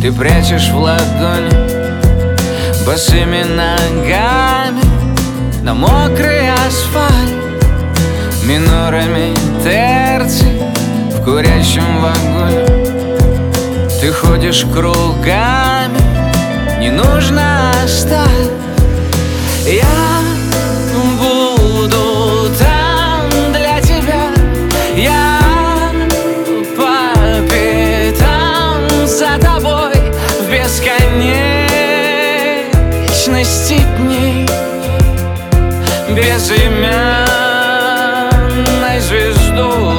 ты прячешь в ладони босыми ногами на мокрый асфальт, минорами терций в курящем вагоне. Ты ходишь кругами, не нужно оставь. Я буду там для тебя, я по пятам за тобой в бесконечности дней, безымянной звездой.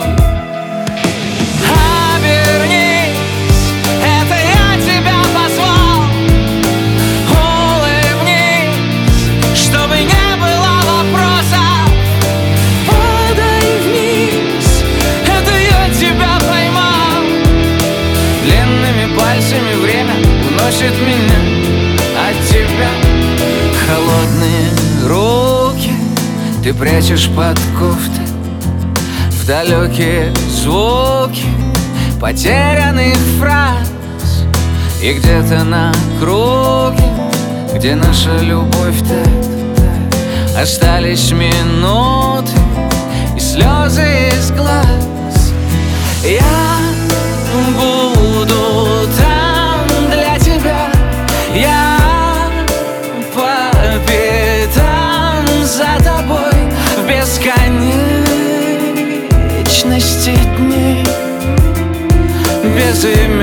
Время уносит меня от тебя. Холодные руки ты прячешь под кофтой в далекие звуки потерянных фраз. И где-то на круге, где наша любовь тает, остались минуты и слезы из глаз. Я буду там для тебя, я по пятам за тобой в бесконечности дней, без имени.